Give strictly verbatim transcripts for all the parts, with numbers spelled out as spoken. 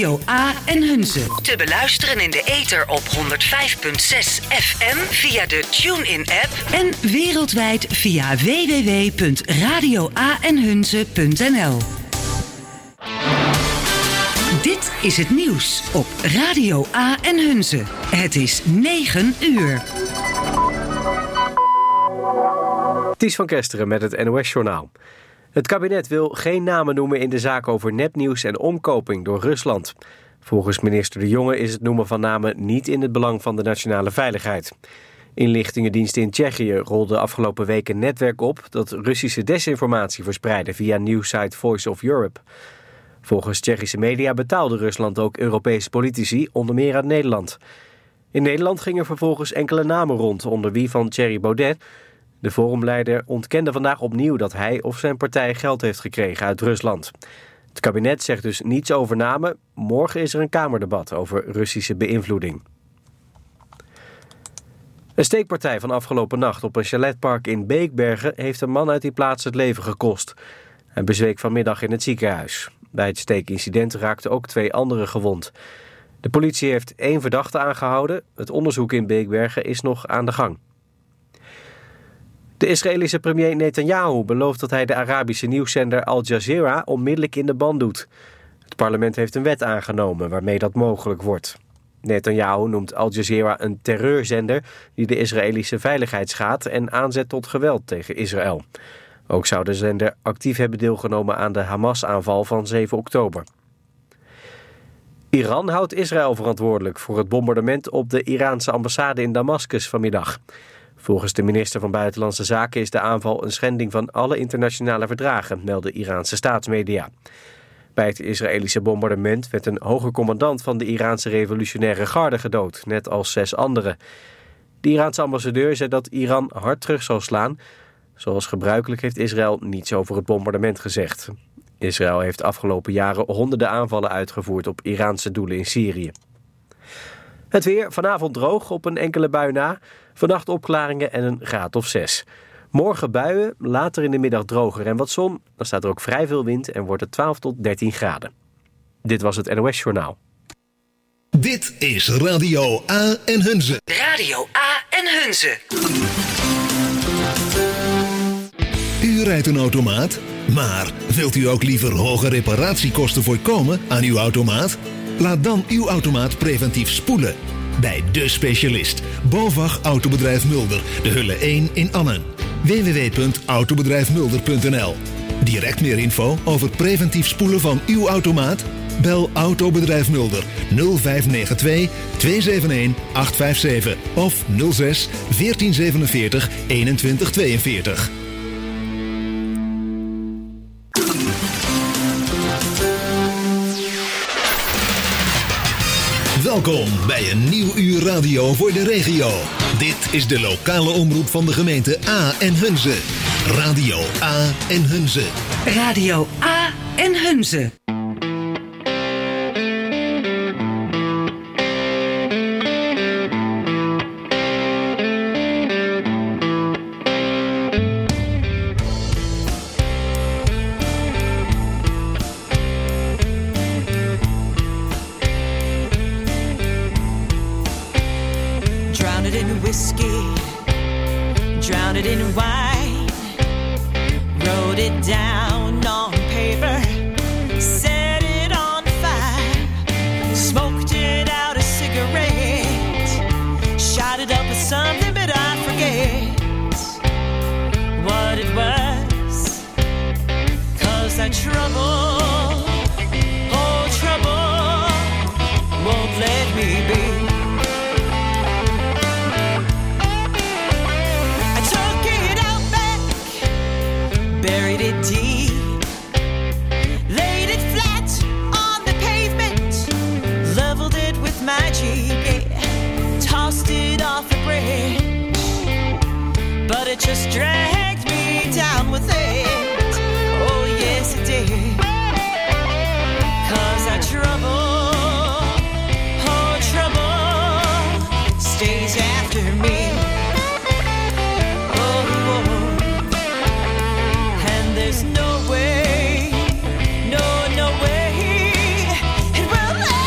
Radio A en Hunze. Te beluisteren in de ether op honderd vijf komma zes F M via de TuneIn-app en wereldwijd via w w w punt radio a en hunze punt n l. Dit is het nieuws op Radio A en Hunze. Het is negen uur. Ties van Kesteren met het N O S-journaal. Het kabinet wil geen namen noemen in de zaak over nepnieuws en omkoping door Rusland. Volgens minister De Jonge is het noemen van namen niet in het belang van de nationale veiligheid. Inlichtingendiensten in Tsjechië rolden afgelopen week een netwerk op dat Russische desinformatie verspreidde via nieuwssite Voice of Europe. Volgens Tsjechische media betaalde Rusland ook Europese politici, onder meer uit Nederland. In Nederland gingen vervolgens enkele namen rond, onder wie van Thierry Baudet. De forumleider ontkende vandaag opnieuw dat hij of zijn partij geld heeft gekregen uit Rusland. Het kabinet zegt dus niets over namen. Morgen is er een kamerdebat over Russische beïnvloeding. Een steekpartij van afgelopen nacht op een chaletpark in Beekbergen heeft een man uit die plaats het leven gekost. Hij bezweek vanmiddag in het ziekenhuis. Bij het steekincident raakten ook twee anderen gewond. De politie heeft één verdachte aangehouden. Het onderzoek in Beekbergen is nog aan de gang. De Israëlische premier Netanyahu belooft dat hij de Arabische nieuwszender Al Jazeera onmiddellijk in de ban doet. Het parlement heeft een wet aangenomen waarmee dat mogelijk wordt. Netanyahu noemt Al Jazeera een terreurzender die de Israëlische veiligheid schaadt en aanzet tot geweld tegen Israël. Ook zou de zender actief hebben deelgenomen aan de Hamas-aanval van zeven oktober. Iran houdt Israël verantwoordelijk voor het bombardement op de Iraanse ambassade in Damascus vanmiddag. Volgens de minister van Buitenlandse Zaken is de aanval een schending van alle internationale verdragen, melden Iraanse staatsmedia. Bij het Israëlische bombardement werd een hoge commandant van de Iraanse revolutionaire garde gedood, net als zes anderen. De Iraanse ambassadeur zei dat Iran hard terug zal slaan. Zoals gebruikelijk heeft Israël niets over het bombardement gezegd. Israël heeft afgelopen jaren honderden aanvallen uitgevoerd op Iraanse doelen in Syrië. Het weer, vanavond droog op een enkele bui na. Vannacht opklaringen en een graad of zes. Morgen buien, later in de middag droger en wat zon. Dan staat er ook vrij veel wind en wordt het twaalf tot dertien graden. Dit was het N O S-journaal. Dit is Radio A en Hunze. Radio A en Hunze. U rijdt een automaat, maar wilt u ook liever hoge reparatiekosten voorkomen aan uw automaat? Laat dan uw automaat preventief spoelen. Bij De Specialist, BOVAG Autobedrijf Mulder, de Hulle één in Annen. w w w punt autobedrijf mulder punt n l. Direct meer info over preventief spoelen van uw automaat? Bel Autobedrijf Mulder nul vijf negen twee twee zeven een acht vijf zeven of nul zes veertien zevenenveertig eenentwintig tweeënveertig. Welkom bij een nieuw uur radio voor de regio. Dit is de lokale omroep van de gemeente A en Hunze. Radio A en Hunze. Radio A en Hunze. There's no way, no, no way it will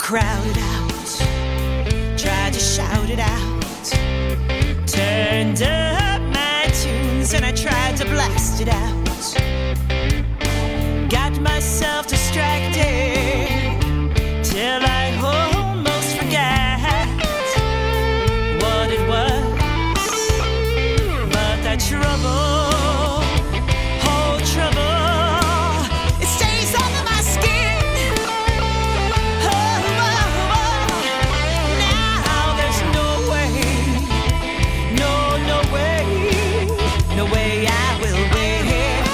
crowded out, tried to shout it out, turned up my tunes and I tried to blast it out, got myself distracted till I almost forgot what it was, but that trouble, oh trouble, no way I will wait.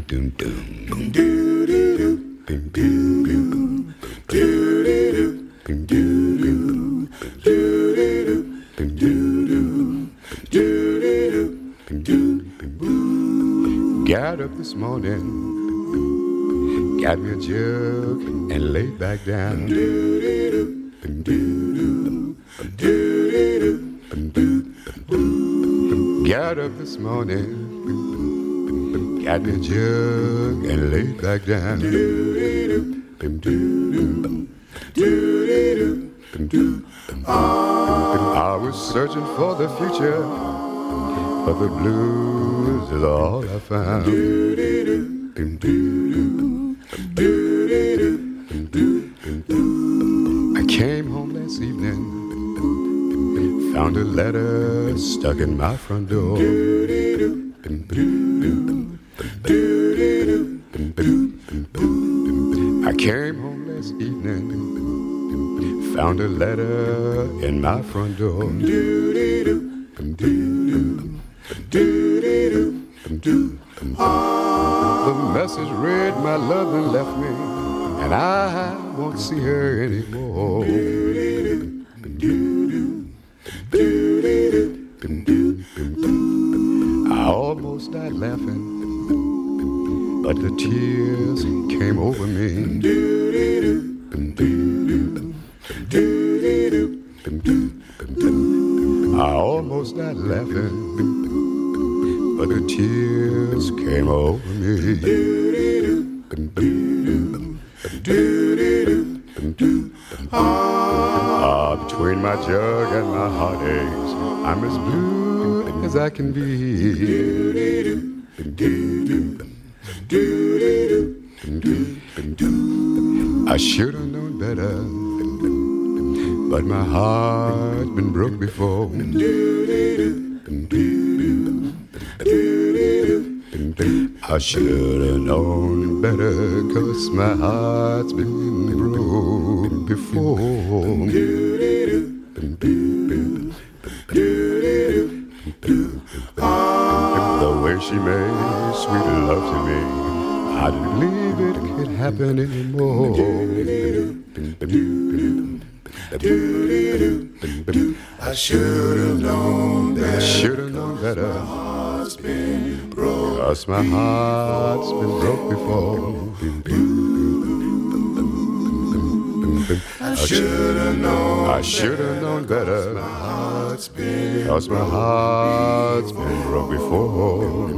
Got up this morning, got me a jug and laid back down. Got up this morning, got me a jug and laid back down. I was searching for the future, but the blues is all I found. I came home last evening, found a letter stuck in my front door. I came home last evening, found a letter in my front door. The message read, my lover left me, and I won't see her anymore. I almost died laughing, but the tears came over me. I almost died laughing, but the tears came over me. Ah, between my jug and my heartaches, I'm as blue as I can be. I should have known better, but my heart's been broke before. I should have known better, 'cause my heart's been broke before. The way she made sweet love to me, I didn't believe it could happen anymore. I should have known better. Should have known better. Cause my heart's been broke before. I should have known. I should have known better. Cause my heart's been broke before.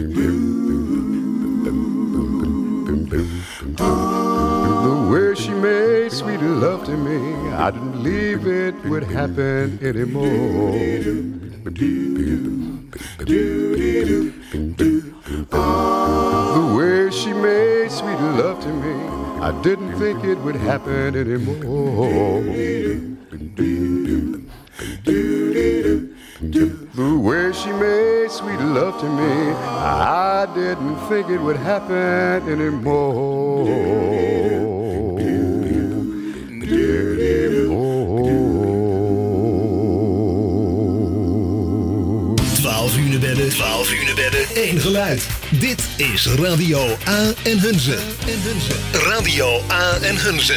The way she made sweet love to me, I didn't believe it would happen anymore. The way she made sweet love to me, I didn't think it would happen anymore. The way she made sweet love to me, I didn't think it would happen anymore. twaalf uur naar bedden, twaalf uur naar bedden, één geluid. Dit is Radio A en Hunze. Radio A en Hunze.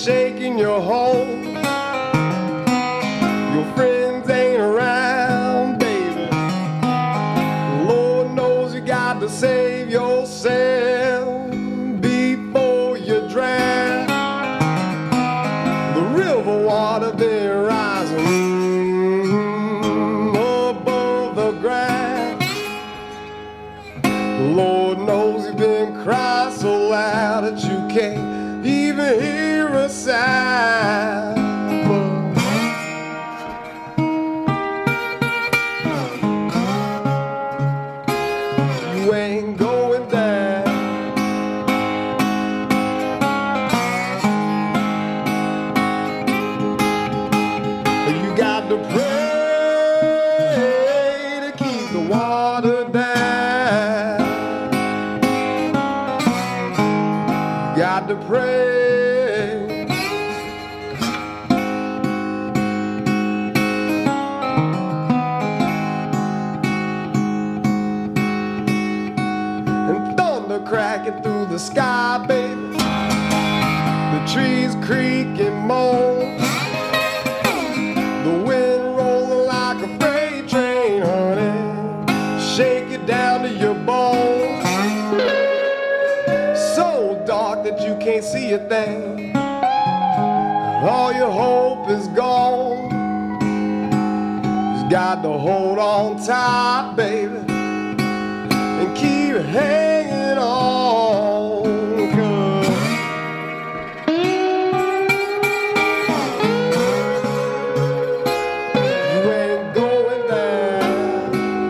shaking your home. Your friends ain't around, baby. Lord knows you got to save yourself before you drown. The river water been rising above the ground. Lord knows you've been crying so loud that you can't even hear a sound. You ain't going down. You got to pray to keep the water down. You got to pray. Cracking through the sky, baby. The trees creak and moan. The wind rolling like a freight train, honey. Shake it down to your bones. So dark that you can't see a thing. All your hope is gone. Just got to hold on tight, baby, and keep hanging on, 'cause you ain't going down.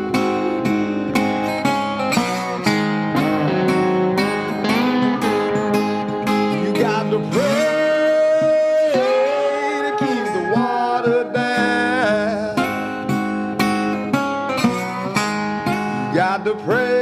You got to pray to keep the water down. You got to pray.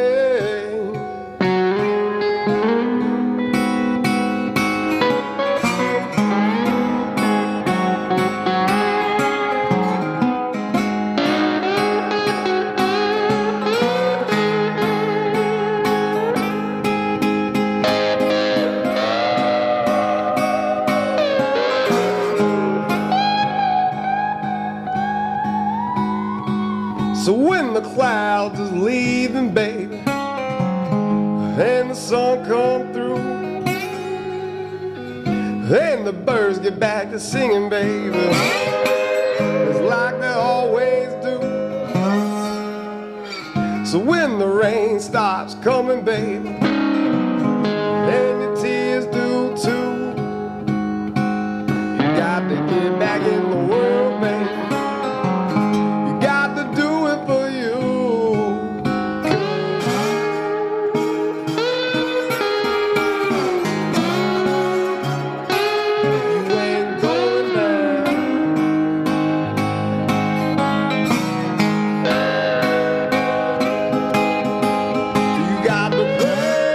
So when the clouds is leaving, baby, and the sun come through, and the birds get back to singing, baby, it's like they always do. So when the rain stops coming, baby, and your tears do too, you got to get back in the world, baby. Got to pray.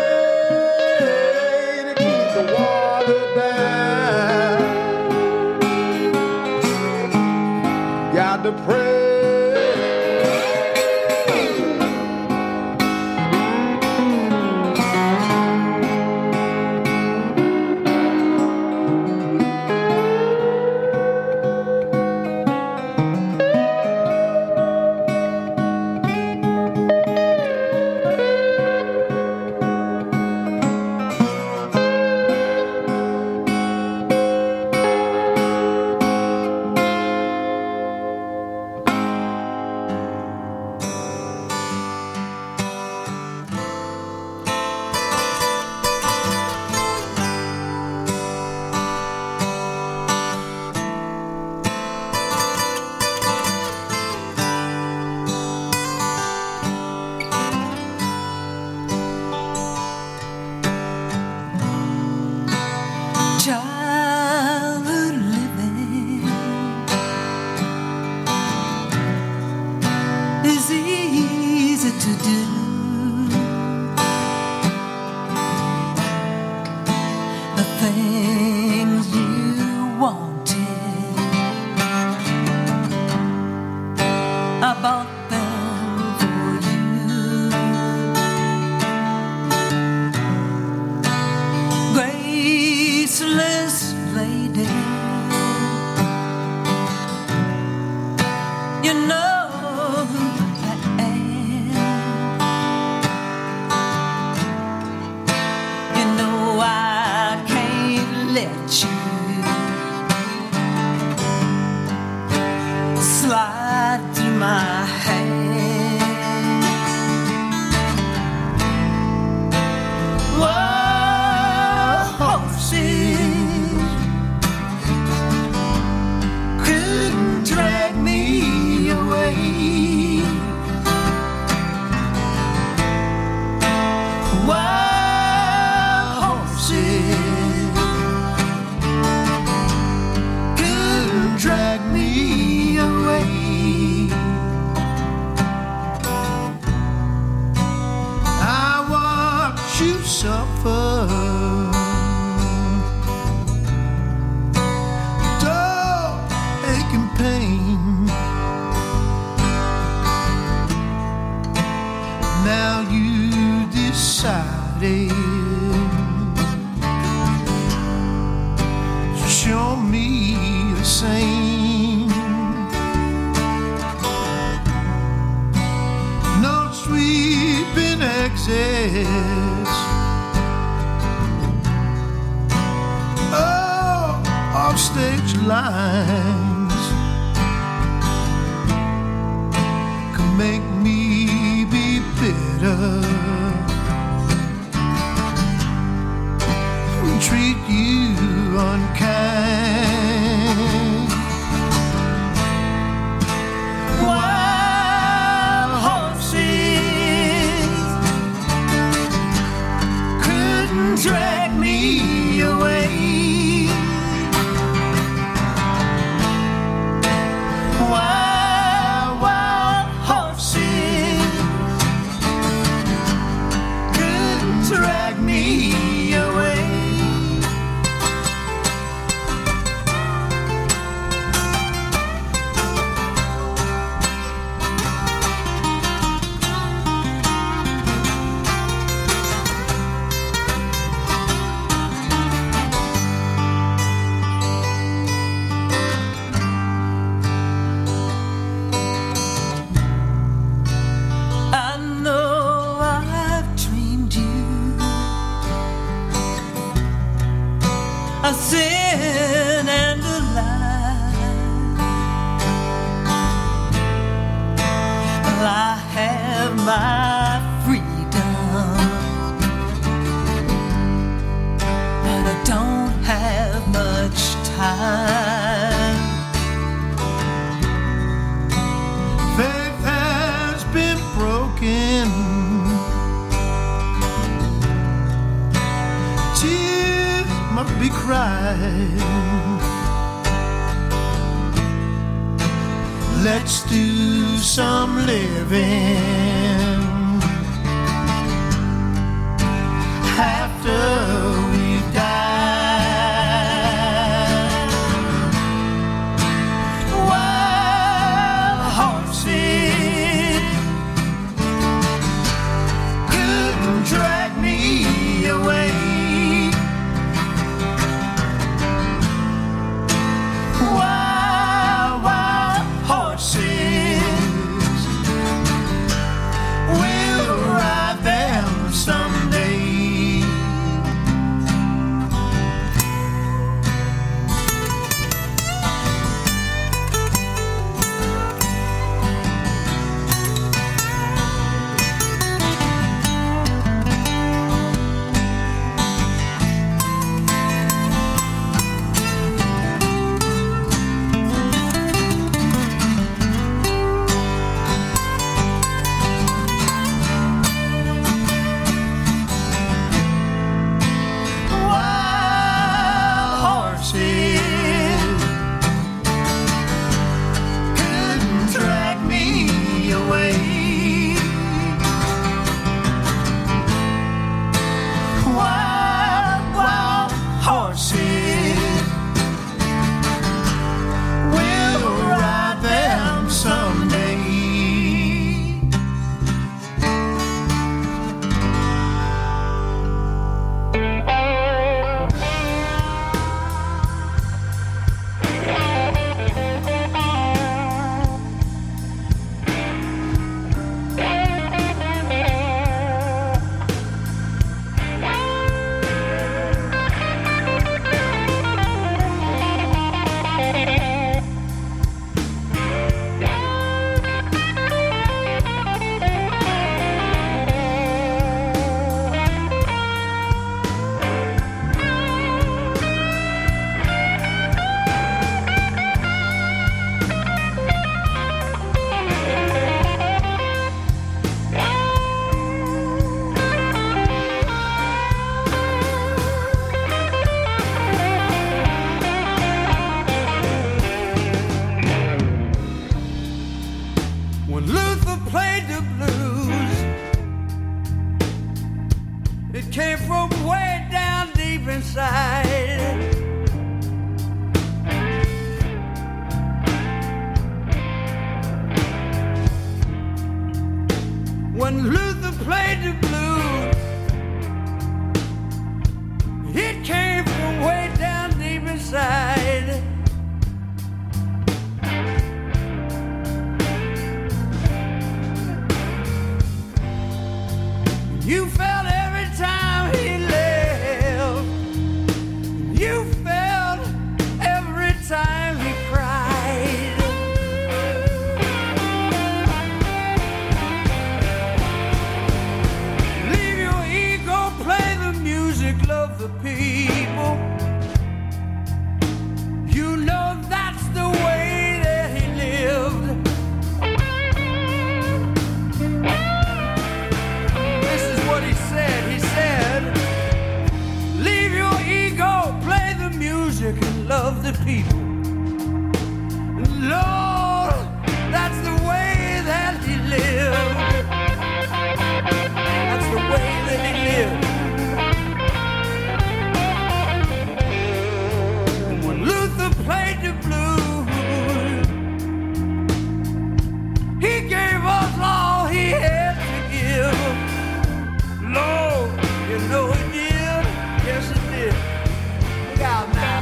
wild horses couldn't drag me away. I watched you suffer, dull aching pain. Now you decided to show me the same. No sweeping exits, oh, off stage lines can make me be bitter, treat you unkind. Wild horses couldn't drag me away. Wild, wild horses couldn't drag me away. I know I've dreamed you a sin and a lie. Well, I have my freedom, but I don't have much time. Faith has been broken, tears must be cried. Let's do some living after we've died. Wild horses couldn't drag me away. Wild, wild horses It came from way down deep inside. When Luther played the blues, it came from way down deep inside. You felt every time he left. You felt every time he cried. Leave your ego, play the music, love the people. You know that's the way that he lived. He said, he said, leave your ego, play the music and love the people. Lord, that's the way that he lived. That's the way that he lived. And when Luther played the blues, he gave us all he had to give. Lord, you know it did. Yes, it did. Look out now.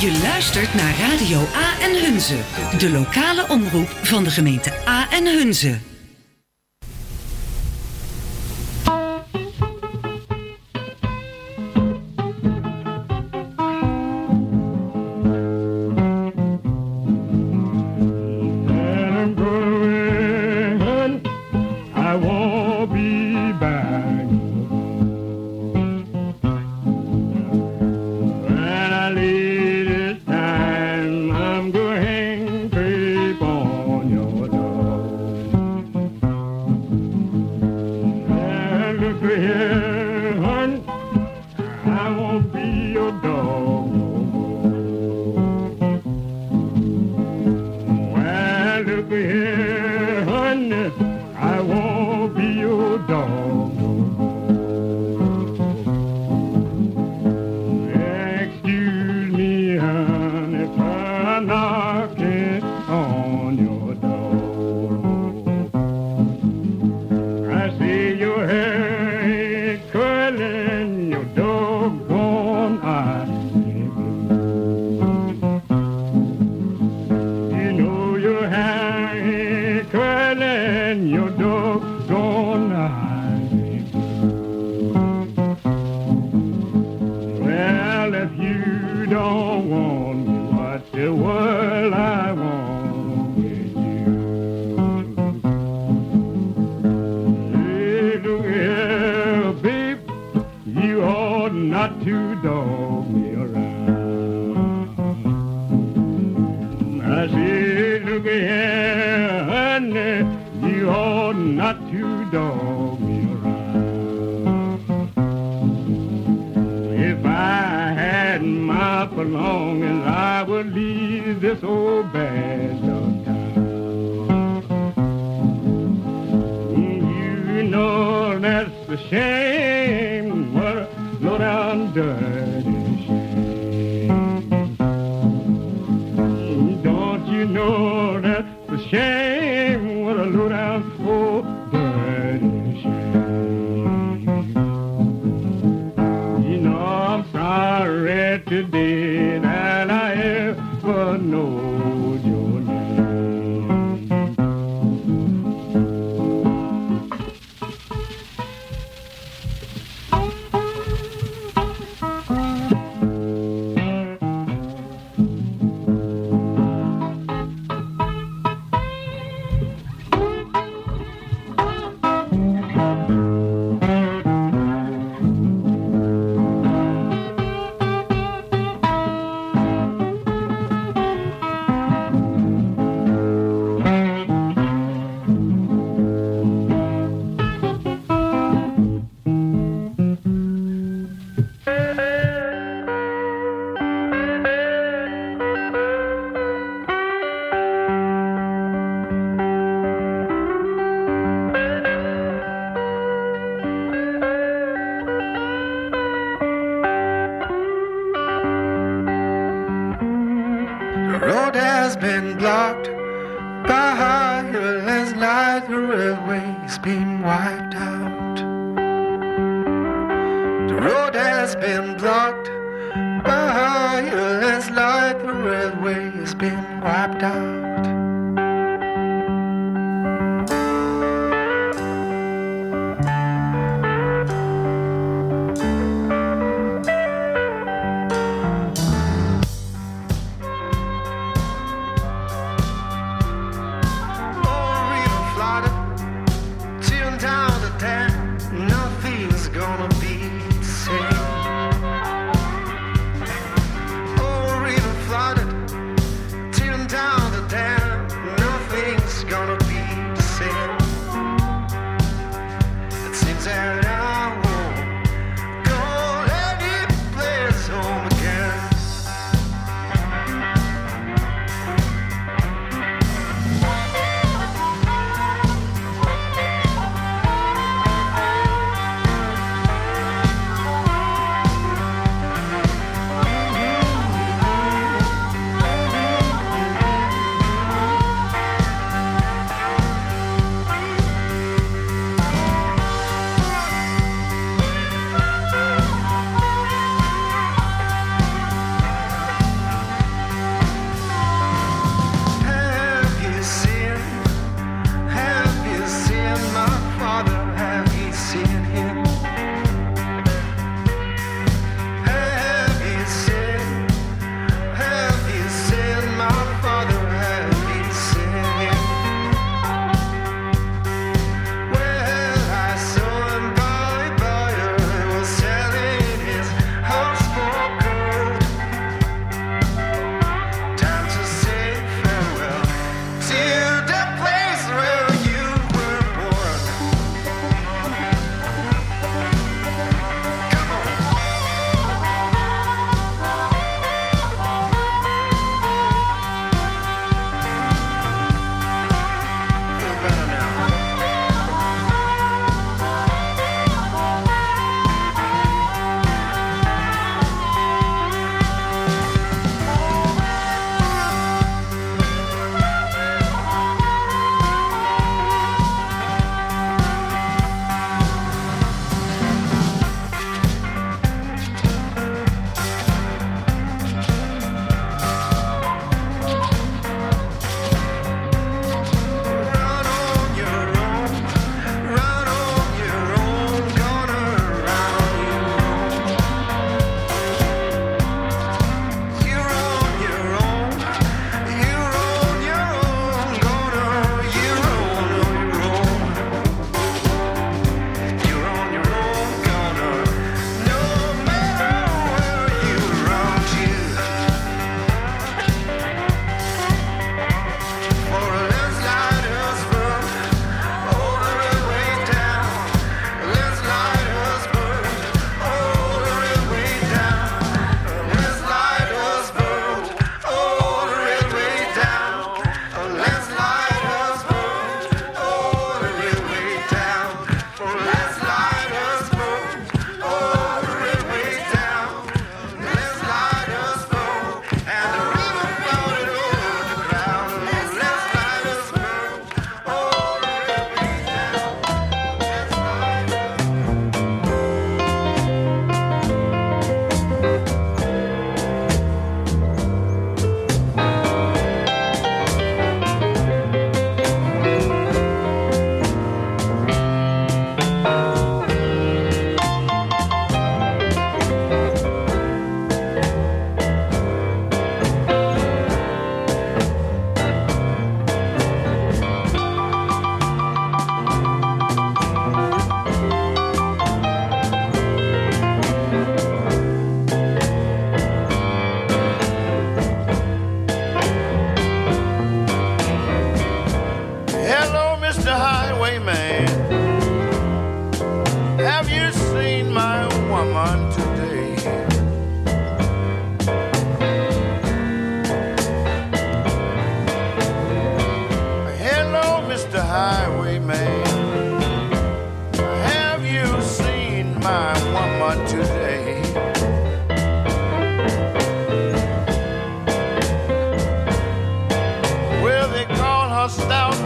Je luistert naar Radio A en Hunze, de lokale omroep van de gemeente A en Hunze. Down the dam.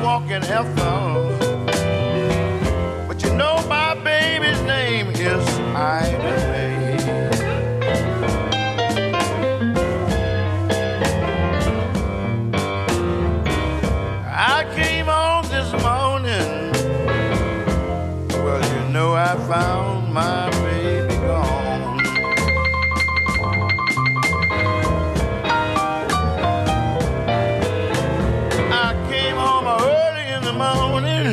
walking heifer. But you know my baby's name is Ida Mae. I came home this morning. Well, you know I found my baby gone. I came home early in the morning.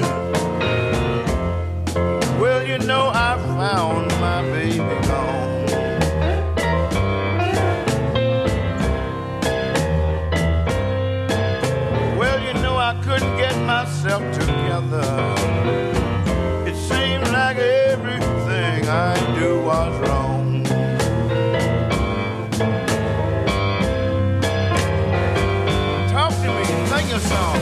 Well, you know I found my baby gone. Well, you know I couldn't get myself together. It seemed like everything I do was wrong. Talk to me, sing a song.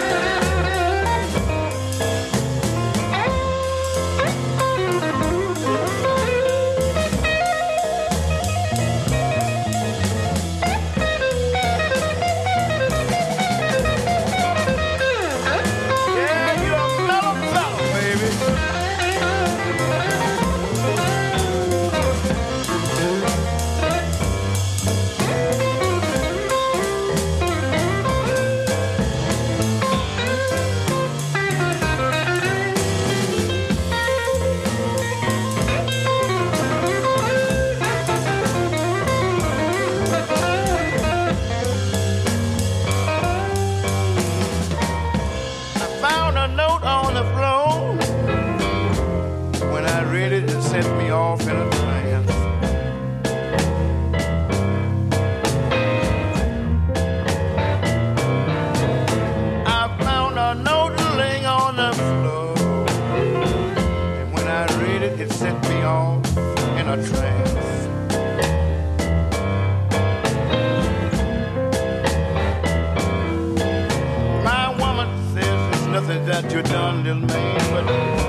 That you're done, little man, but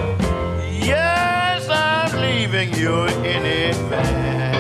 yes, I'm leaving you in advance.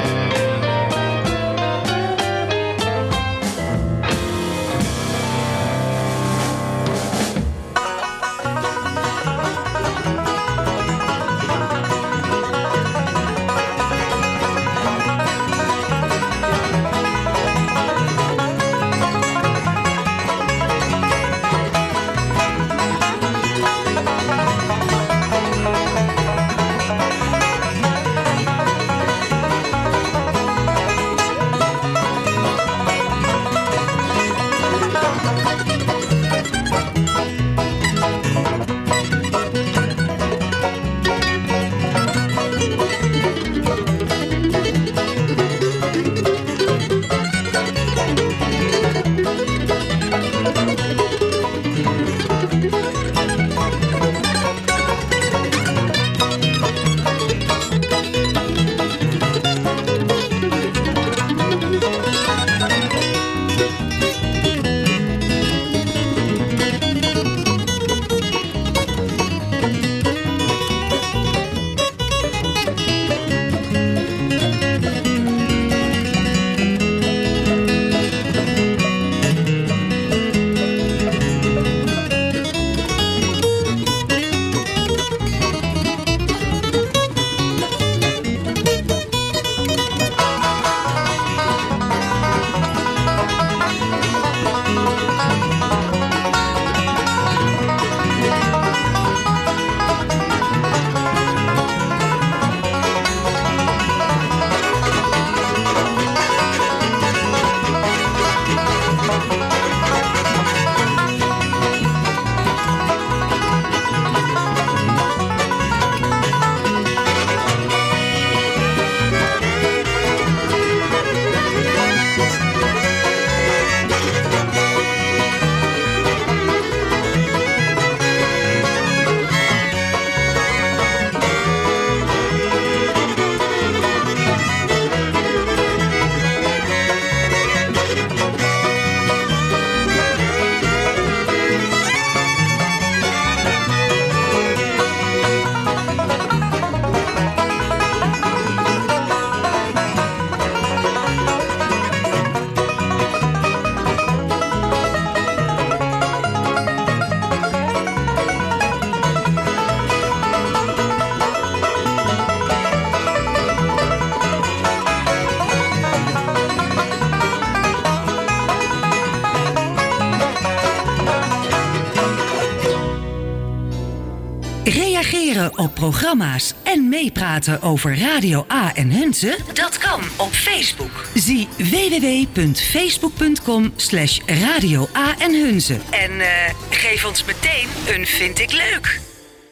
op programma's en meepraten over Radio A en Hunze? Dat kan op Facebook. Zie w w w punt facebook punt com slash Radio A en Hunze. En uh, geef ons meteen een vind ik leuk.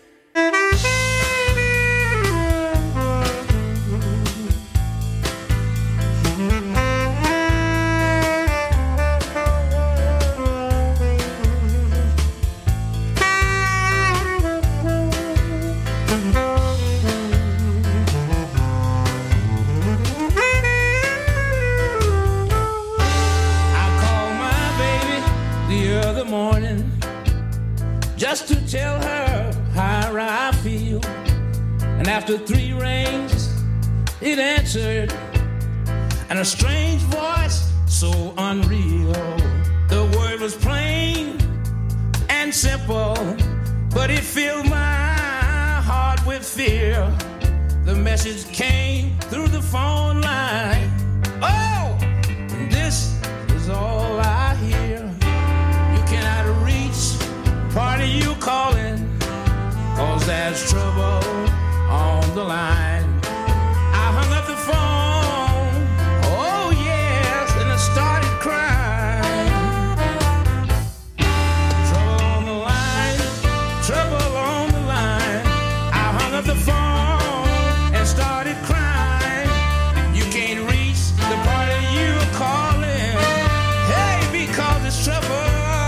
Just to tell her how I feel. And after three rings, it answered, and a strange voice so unreal. The word was plain and simple, but it filled my heart with fear. The message came through the phone line. Oh, this is all I hear. You cannot reach part of you calling, cause there's trouble on the line. I hung up the phone, oh yes, and I started crying. Trouble on the line, trouble on the line. I hung up the phone and started crying. You can't reach the part of you calling, hey, because it's trouble.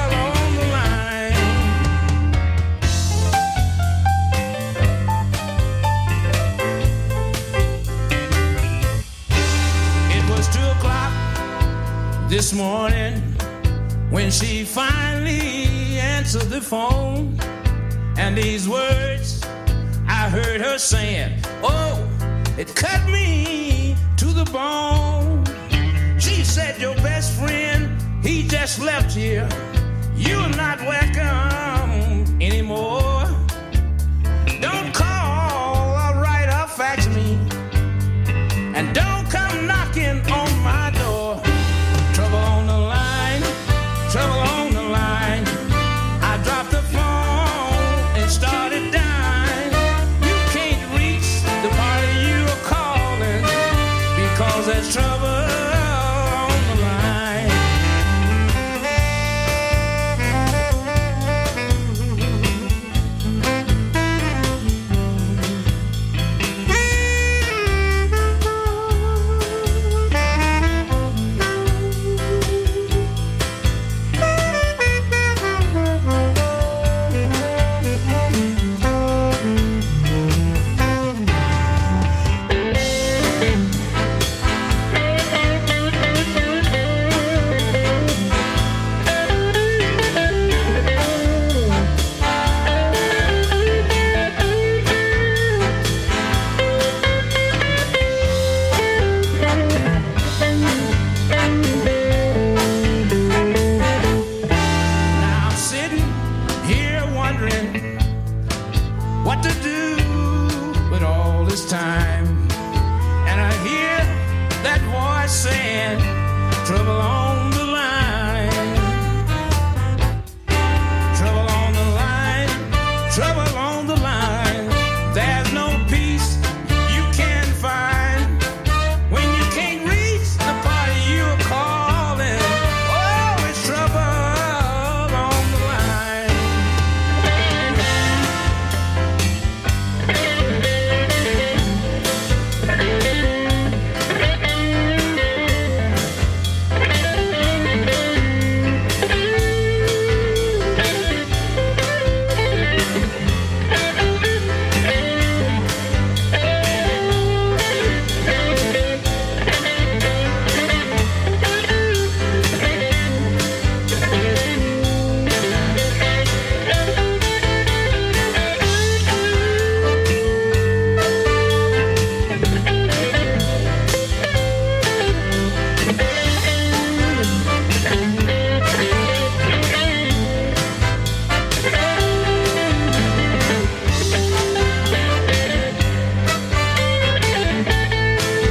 This morning, when she finally answered the phone, and these words I heard her saying, oh, it cut me to the bone. She said, your best friend, he just left here. You're not welcome anymore. Don't call or write or fax me, and don't come knocking on my door. Trouble on the line, trouble